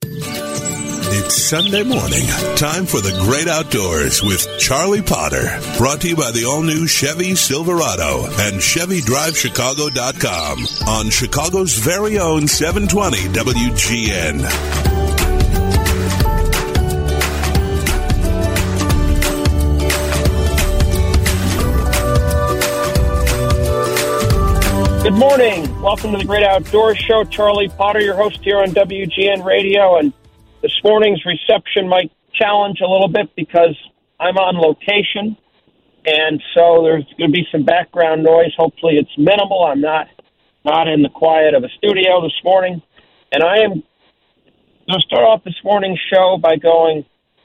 It's Sunday morning. Time for the great outdoors with Charlie Potter. Brought to you by the all-new Chevy Silverado and ChevyDriveChicago.com on Chicago's very own 720 WGN. Good morning. Welcome to the Great Outdoors Show. Charlie Potter, your host here on WGN Radio. And this morning's reception might challenge a little bit because I'm on location. And so there's going to be some background noise. Hopefully it's minimal. I'm not in the quiet of a studio this morning. And I am going to start off this morning's show by going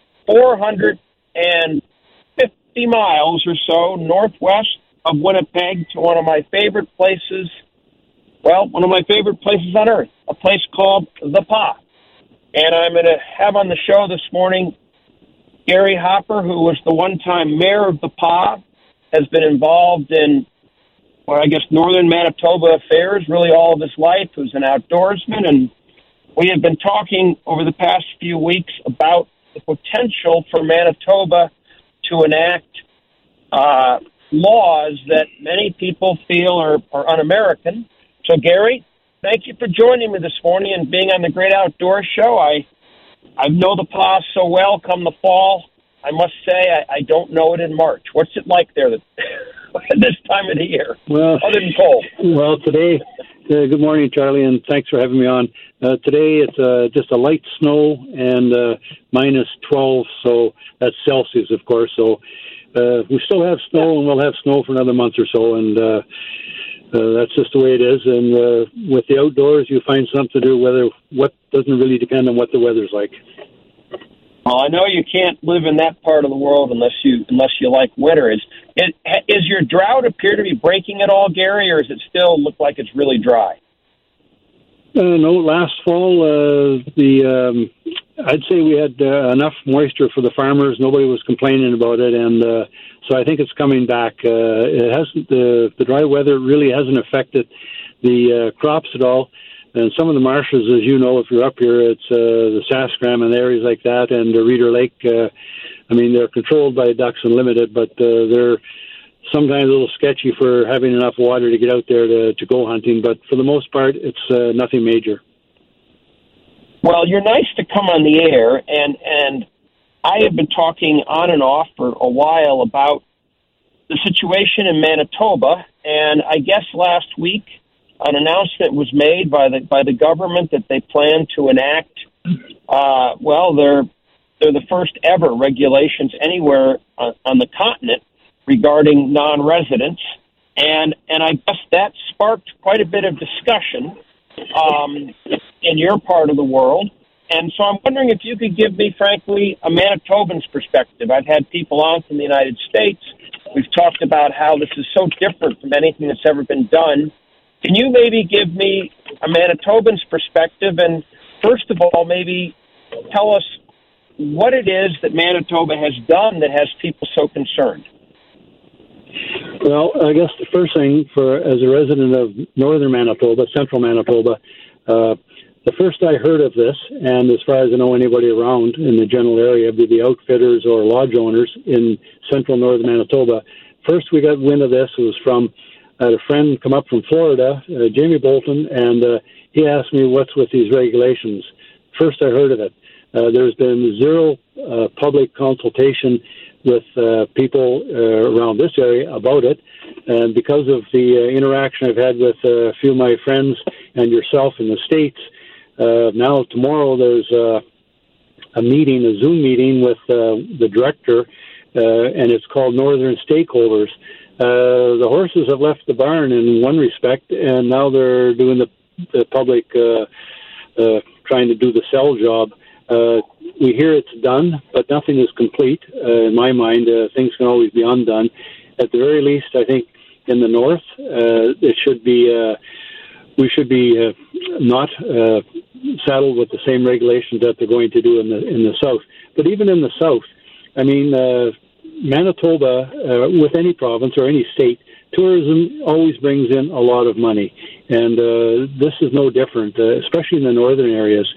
450 miles or so northwest of Winnipeg to one of my favorite places, one of my favorite places on earth, a place called The Pas. And I'm going to have on the show this morning Gary Hopper, who was the one-time mayor of The Pas, has been involved in, northern Manitoba affairs really all of his life, who's an outdoorsman. And we have been talking over the past few weeks about the potential for Manitoba to enact laws that many people feel are un-American. So, Gary, thank you for joining me this morning and being on the Great Outdoors Show. I know The Pas so well come the fall. I must say I don't know it in March. What's it like there this time of the year, other than cold? Well, today, good morning, Charlie, and thanks for having me on. Today it's just a light snow and minus 12, so that's Celsius, of course, so we still have snow, and we'll have snow for another month or so, and that's just the way it is. And with the outdoors, you find something to do. What doesn't really depend on what the weather's like. Well, I know you can't live in that part of the world unless you like winter. Is your drought appear to be breaking at all, Gary, or does it still look like it's really dry? No, last fall, I'd say we had enough moisture for the farmers. Nobody was complaining about it, and so I think it's coming back. It hasn't. The dry weather really hasn't affected the crops at all. And some of the marshes, as you know, if you're up here, it's the Saskram and areas like that, and the Reeder Lake. They're controlled by Ducks Unlimited, but they're sometimes a little sketchy for having enough water to get out there to go hunting, but for the most part, it's nothing major. Well, you're nice to come on the air, and I have been talking on and off for a while about the situation in Manitoba, and I guess last week an announcement was made by the government that they plan to enact, they're the first ever regulations anywhere on the continent regarding non-residents, and I guess that sparked quite a bit of discussion in your part of the world. And so I'm wondering if you could give me, frankly, a Manitoban's perspective. I've had people on from the United States. We've talked about how this is so different from anything that's ever been done. Can you maybe give me a Manitoban's perspective? And first of all, maybe tell us what it is that Manitoba has done that has people so concerned. Well, I guess the first thing, as a resident of northern Manitoba, central Manitoba, the first I heard of this, and as far as I know anybody around in the general area, be the outfitters or lodge owners in central northern Manitoba, first we got wind of this was from a friend come up from Florida, Jamie Bolton, and he asked me what's with these regulations. First I heard of it. There's been zero public consultation with people around this area about it, and because of the interaction I've had with a few of my friends and yourself in the States, now tomorrow there's a Zoom meeting with the director, and it's called Northern Stakeholders. The horses have left the barn in one respect, and now they're doing the public, trying to do the sell job. We hear it's done, but nothing is complete. In my mind, things can always be undone. At the very least, I think in the north, it should be. We should be not saddled with the same regulations that they're going to do in the south. But even in the south, I mean, Manitoba, with any province or any state, tourism always brings in a lot of money, and this is no different, especially in the northern areas.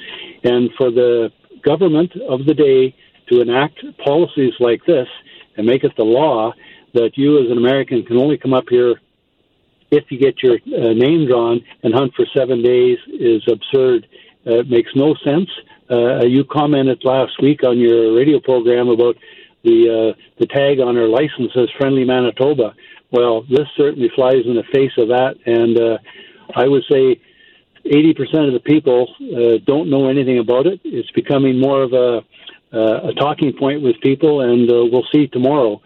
And for the government of the day to enact policies like this and make it the law that you as an American can only come up here if you get your name drawn and hunt for 7 days is absurd. It makes no sense. You commented last week on your radio program about the tag on our license says Friendly Manitoba. Well, this certainly flies in the face of that, and I would say 80% of the people don't know anything about it. It's becoming more of a talking point with people, and we'll see tomorrow.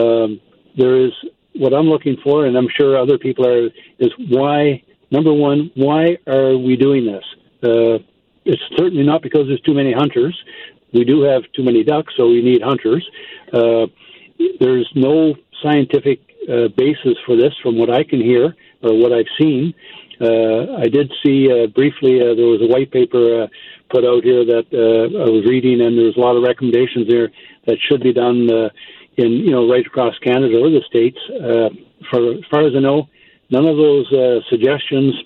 There is what I'm looking for, and I'm sure other people are, is why, number one, why are we doing this? It's certainly not because there's too many hunters. We do have too many ducks, so we need hunters. There's no scientific basis for this from what I can hear or what I've seen. I did see briefly there was a white paper put out here that I was reading, and there's a lot of recommendations there that should be done in right across Canada or the States. As far as I know, none of those suggestions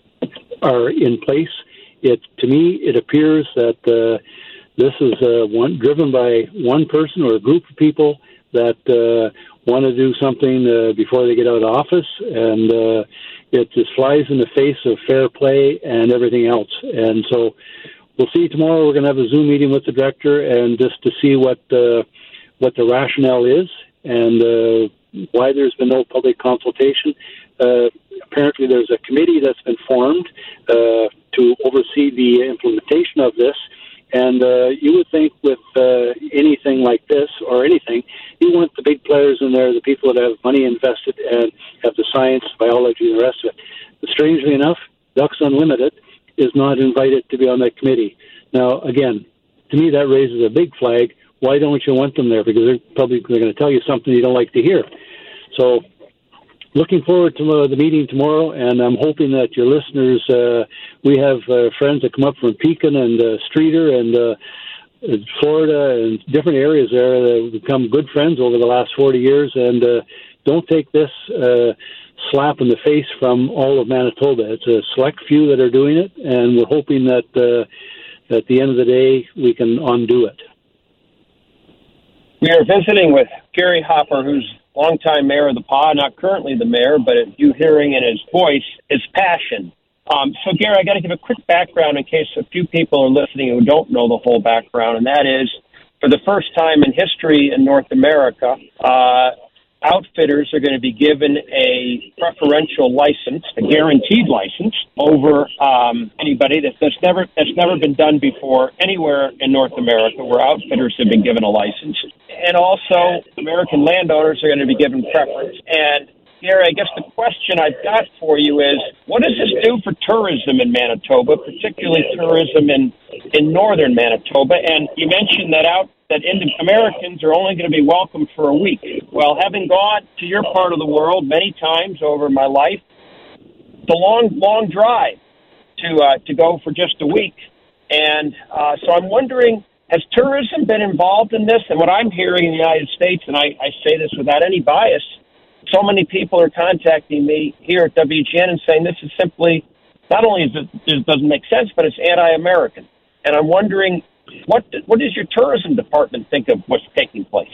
are in place. To me, it appears that this is driven by one person or a group of people that want to do something before they get out of office, and it just flies in the face of fair play and everything else. And so we'll see tomorrow. We're going to have a Zoom meeting with the director, and just to see what the rationale is and why there's been no public consultation. Apparently there's a committee that's been formed to oversee the implementation of this. And you would think with anything like this or anything, you want the big players in there, the people that have money invested and have the science, biology, and the rest of it. But strangely enough, Ducks Unlimited is not invited to be on that committee. Now, again, to me that raises a big flag. Why don't you want them there? Because they're going to tell you something you don't like to hear. So looking forward to the meeting tomorrow, and I'm hoping that your listeners, we have friends that come up from Pekin and Streeter and Florida and different areas there that have become good friends over the last 40 years, and don't take this slap in the face from all of Manitoba. It's a select few that are doing it, and we're hoping that at the end of the day we can undo it. We are visiting with Gary Hopper, who's longtime mayor of the PA, not currently the mayor, but you hearing in his voice his passion. So, Gary, I got to give a quick background in case a few people are listening who don't know the whole background, and that is, for the first time in history in North America, outfitters are going to be given a preferential license, a guaranteed license, over anybody. That's never been done before anywhere in North America, where outfitters have been given a license. And also, American landowners are going to be given preference. And Gary, I guess the question I've got for you is, what does this do for tourism in Manitoba, particularly tourism in northern Manitoba? And you mentioned that Americans are only going to be welcome for a week. Well, having gone to your part of the world many times over my life, it's a long drive to go for just a week. And so I'm wondering, has tourism been involved in this? And what I'm hearing in the United States, and I say this without any bias, so many people are contacting me here at WGN and saying this is simply, not only it doesn't make sense, but it's anti-American. And I'm wondering, what does your tourism department think of what's taking place?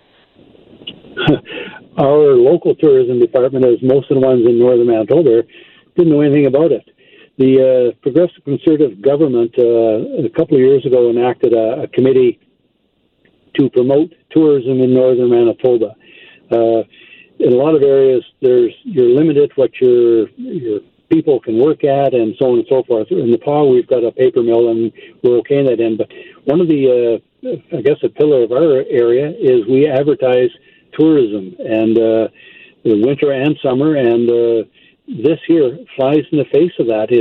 Our local tourism department, as most of the ones in northern Manitoba, didn't know anything about it. The Progressive Conservative government a couple of years ago enacted a committee to promote tourism in northern Manitoba. In a lot of areas, you're limited what your people can work at, and so on and so forth. In the PA, we've got a paper mill, and we're okay in that end. But one of the, I guess, a pillar of our area is we advertise tourism, and winter and summer, and this here flies in the face of that.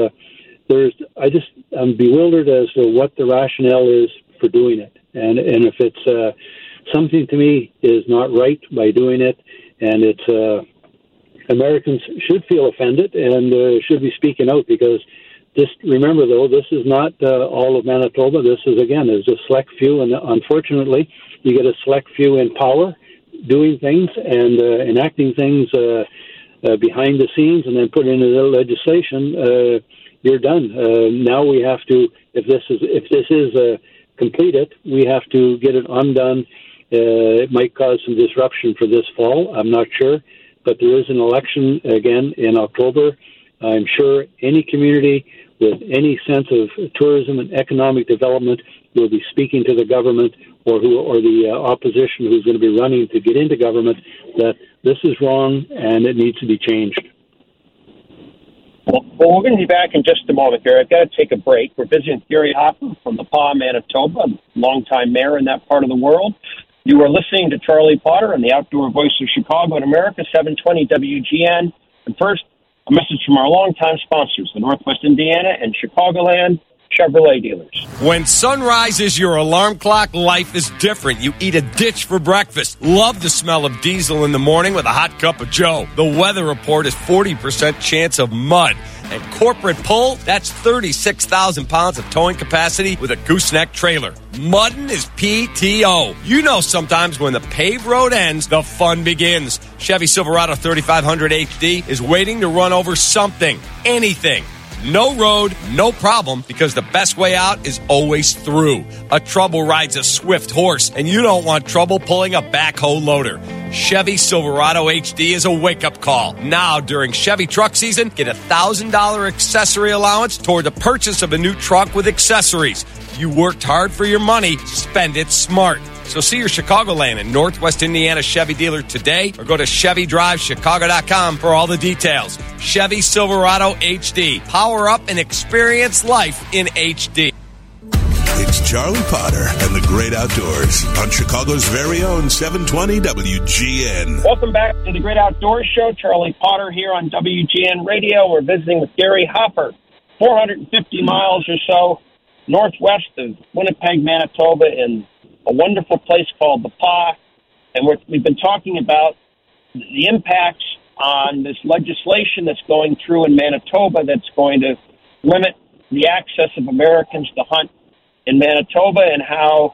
I'm bewildered as to what the rationale is for doing it, and if it's something to me is not right by doing it, and it's Americans should feel offended and should be speaking out, because just remember, though, this is not all of Manitoba. This is, again, is a select few, and unfortunately, you get a select few in power doing things and enacting things behind the scenes, and then putting into the legislation. you're done. Now we have to, if this is completed, we have to get it undone. It might cause some disruption for this fall. I'm not sure, but there is an election again in October. I'm sure any community with any sense of tourism and economic development will be speaking to the government or the opposition who's going to be running to get into government that this is wrong and it needs to be changed. Well, we're going to be back in just a moment, Gary. I've got to take a break. We're visiting Gary Hopper from the Pas, Manitoba, longtime mayor in that part of the world. You are listening to Charlie Potter and the Outdoor Voice of Chicago in America, 720 WGN. And first, a message from our longtime sponsors, the Northwest Indiana and Chicagoland Chevrolet dealers. When sunrise is your alarm clock, life is different. You eat a ditch for breakfast. Love the smell of diesel in the morning with a hot cup of Joe. The weather report is 40% chance of mud. And corporate pull, that's 36,000 pounds of towing capacity with a gooseneck trailer. Muddin' is PTO. You know sometimes when the paved road ends, the fun begins. Chevy Silverado 3500 HD is waiting to run over something, anything. No road, no problem, because the best way out is always through. A trouble rides a swift horse, and you don't want trouble pulling a backhoe loader. Chevy Silverado HD is a wake-up call. Now, during Chevy truck season, get a $1,000 accessory allowance toward the purchase of a new truck with accessories. You worked hard for your money, spend it smart. So see your Chicagoland and Northwest Indiana Chevy dealer today or go to ChevyDriveChicago.com for all the details. Chevy Silverado HD. Power up and experience life in HD. It's Charlie Potter and the Great Outdoors on Chicago's very own 720 WGN. Welcome back to the Great Outdoors Show. Charlie Potter here on WGN Radio. We're visiting with Gary Hopper, 450 miles or so northwest of Winnipeg, Manitoba, in a wonderful place called the Pas. And we've been talking about the impacts on this legislation that's going through in Manitoba that's going to limit the access of Americans to hunt in Manitoba and how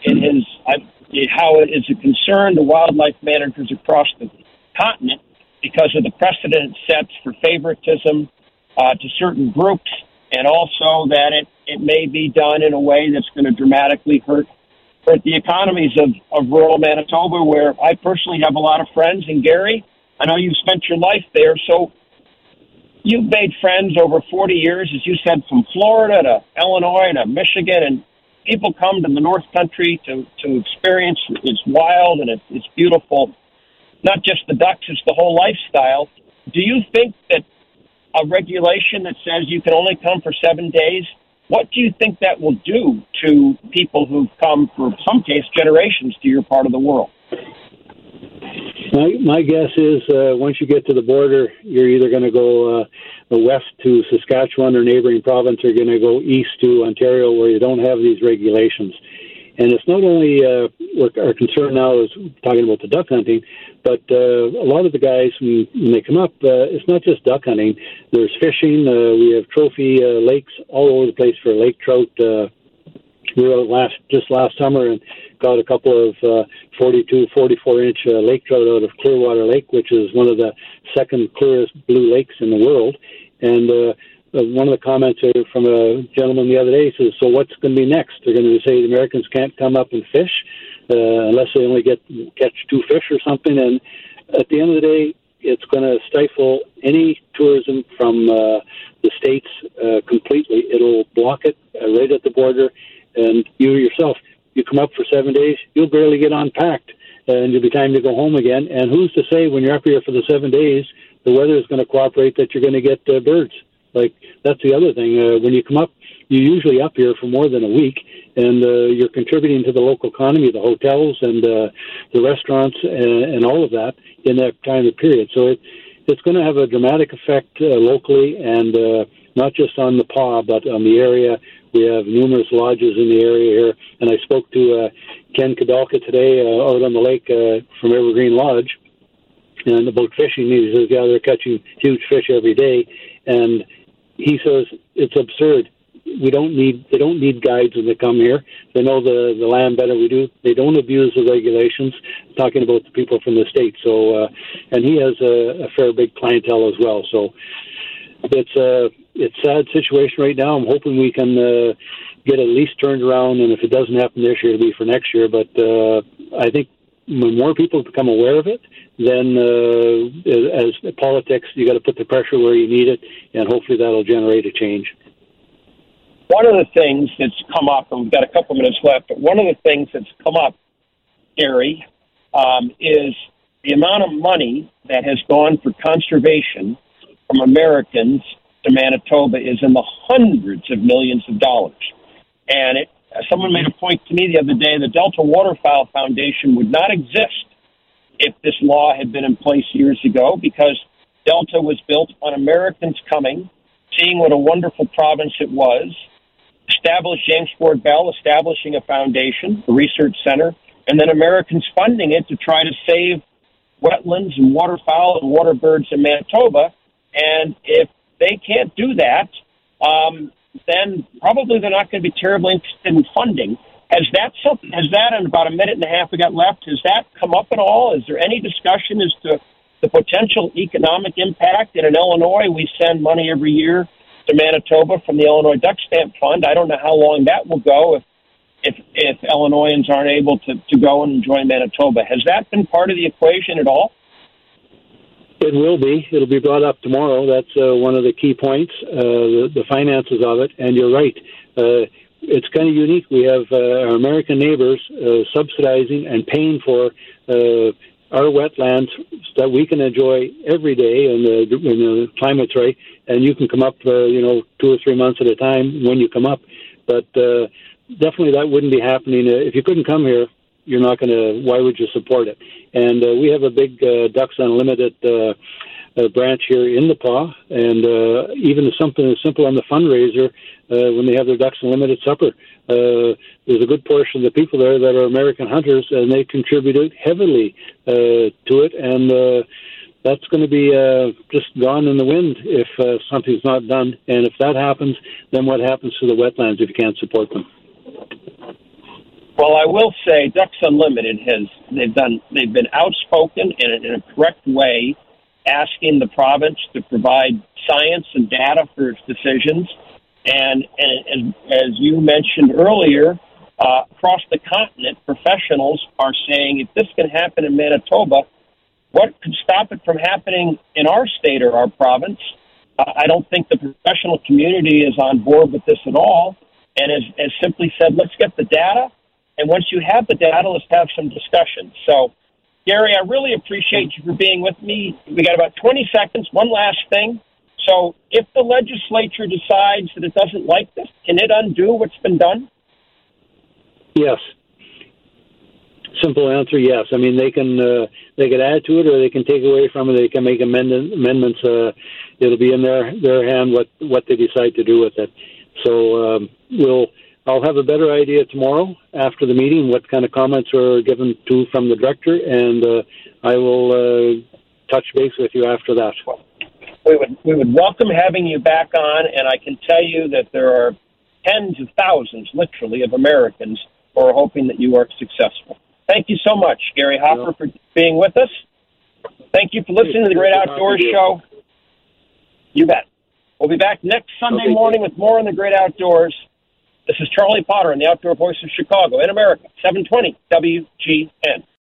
it is a concern to wildlife managers across the continent because of the precedent it sets for favoritism to certain groups, and also that it may be done in a way that's going to dramatically hurt the economies of rural Manitoba, where I personally have a lot of friends. And Gary, I know you've spent your life there, so you've made friends over 40 years, as you said, from Florida to Illinois to Michigan, and people come to the North Country to experience its wild and its beautiful, not just the ducks, it's the whole lifestyle. Do you think that a regulation that says you can only come for 7 days, what do you think that will do to people who've come, for some case, generations to your part of the world? My guess is once you get to the border, you're either going to go west to Saskatchewan or neighboring province, or you're going to go east to Ontario, where you don't have these regulations. And it's not only our concern now is talking about the duck hunting, but a lot of the guys, when they come up, it's not just duck hunting. There's fishing. We have trophy lakes all over the place for lake trout. We were out last summer and got a couple of 42, 44-inch lake trout out of Clearwater Lake, which is one of the second clearest blue lakes in the world. And one of the comments from a gentleman the other day says, so what's going to be next? They're going to say the Americans can't come up and fish unless they only catch 2 fish or something. And at the end of the day, it's going to stifle any tourism from the States completely. It'll block it right at the border. And you yourself, you come up for 7 days, you'll barely get unpacked, and it'll be time to go home again. And who's to say when you're up here for the 7 days, the weather is going to cooperate that you're going to get birds? Like, that's the other thing. When you come up, you're usually up here for more than a week, and you're contributing to the local economy, the hotels and the restaurants and all of that in that kind of period. So it's going to have a dramatic effect locally, and not just on the Pas, but on the area. We have numerous lodges in the area here, and I spoke to Ken Kadalka today out on the lake from Evergreen Lodge, and about fishing. He says, yeah, they're catching huge fish every day, and he says it's absurd. They don't need guides when they come here. They know the land better than we do. They don't abuse the regulations. Talking about the people from the state. So, and he has a fair big clientele as well. So, it's a sad situation right now. I'm hoping we can get at least turned around, and if it doesn't happen this year, it'll be for next year. But I think when more people become aware of it, then as politics, you got to put the pressure where you need it, and hopefully that'll generate a change. One of the things that's come up, and we've got a couple minutes left, but one of the things that's come up, Gary, is the amount of money that has gone for conservation from Americans to Manitoba is in the hundreds of millions of dollars. And someone made a point to me the other day, the Delta Waterfowl Foundation would not exist if this law had been in place years ago, because Delta was built on Americans coming, seeing what a wonderful province it was, established James Ford Bell, establishing a foundation, a research center, and then Americans funding it to try to save wetlands and waterfowl and water birds in Manitoba. And if they can't do that, then probably they're not going to be terribly interested in funding. Has that, in about a minute and a half we got left, has that come up at all? Is there any discussion as to the potential economic impact? And in Illinois, we send money every year to Manitoba from the Illinois Duck Stamp Fund. I don't know how long that will go if Illinoisans aren't able to go and enjoy Manitoba. Has that been part of the equation at all? It will be. It'll be brought up tomorrow. That's one of the key points, the finances of it. And you're right. It's kind of unique. We have our American neighbors subsidizing and paying for our wetlands that we can enjoy every day when the climate's right. And you can come up, 2 or 3 months at a time when you come up. But definitely that wouldn't be happening. If you couldn't come here, you're not going to, why would you support it? And we have a big Ducks Unlimited branch here in the PAW, and even something as simple on the fundraiser, when they have their Ducks Unlimited supper, there's a good portion of the people there that are American hunters, and they contributed heavily to it, and that's going to be just gone in the wind if something's not done. And if that happens, then what happens to the wetlands if you can't support them? Well, I will say Ducks Unlimited they've been outspoken in a correct way, asking the province to provide science and data for its decisions. And as you mentioned earlier, across the continent, professionals are saying if this can happen in Manitoba, what could stop it from happening in our state or our province? I don't think the professional community is on board with this at all, and as simply said, let's get the data. And once you have the data, let's have some discussion. So, Gary, I really appreciate you for being with me. We got about 20 seconds. One last thing. So if the legislature decides that it doesn't like this, can it undo what's been done? Yes. Simple answer, yes. I mean, they can add to it or they can take away from it. They can make amendments. It'll be in their hand what they decide to do with it. So I'll have a better idea tomorrow after the meeting what kind of comments are given to from the director, and I will touch base with you after that. We would welcome having you back on, and I can tell you that there are tens of thousands, literally, of Americans who are hoping that you are successful. Thank you so much, Gary Hopper, for being with us. Thank you for listening to the Great Outdoors Show. You bet. We'll be back next Sunday morning with more on the Great Outdoors. This is Charlie Potter on the Outdoor Voice of Chicago in America, 720 WGN.